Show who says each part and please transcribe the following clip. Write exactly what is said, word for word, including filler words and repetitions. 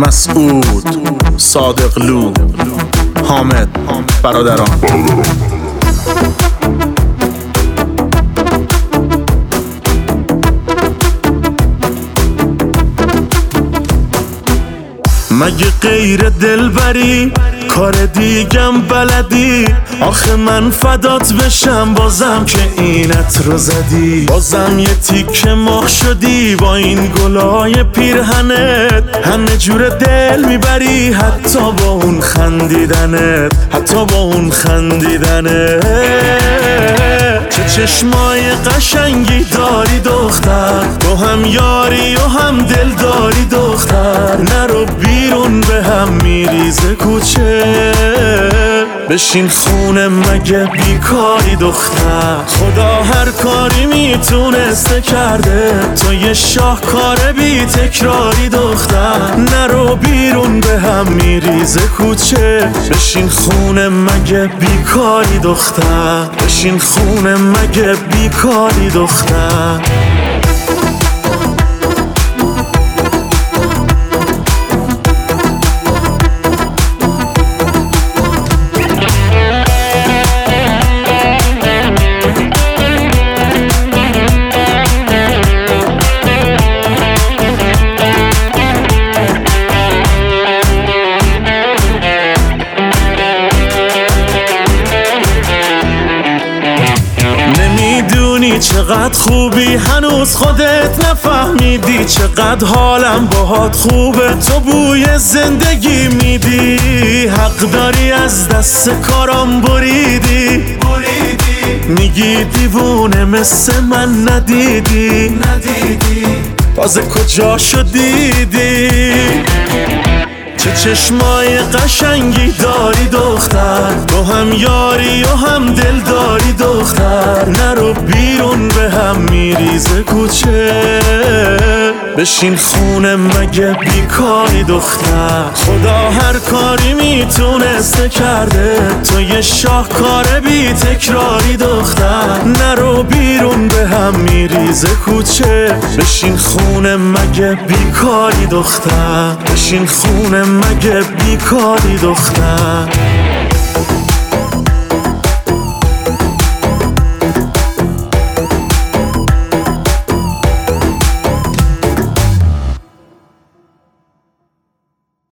Speaker 1: مسعود، صادقلو، حامد، برادران. مگه غیر دلبری کار دیگم بلدی؟ آخه من فدات بشم بازم که اینت رو زدی. بازم یه تیکه مخ شدی با این گلای پیرهنت. همه جور دل میبری حتی با اون خندیدنت، حتی با اون خندیدنت. چه چشمای قشنگی داری دختر، تو هم یاری و هم دل داری دختر. نرو بیرون به هم میریزه کوچه، بشین خونه مگه بیکاری دختر. خدا هر کاری میتونسته کرده، تو یه شاهکار بی تکراری دختر. نرو بیرون به هم میریزه کوچه، بشین خونه مگه بیکاری دختر. بشین خونه مگه بیکاری دختر. چقدر خوبی هنوز خودت نفهمیدی، چقدر حالم باهات خوبه تو بوی زندگی میدی. حق داری از دست کارام بریدی، میگی دیوونه مثل من ندیدی، ندیدی تازه کجاشو دیدی. چه چشمای قشنگی داری دختر، تو هم یاری و هم دل داری دختر. نرو بیرون به هم میریزه کوچه، بشین خونه مگه بیکاری دختر. خدا هر کاری میتونسته کرده، تو یه شاهکار بی تکراری دختر. نرو بیرون به هم میریزه کوچه، بشین خونه مگه بیکاری دختر. بشین خونه مگه بیکاری دختر.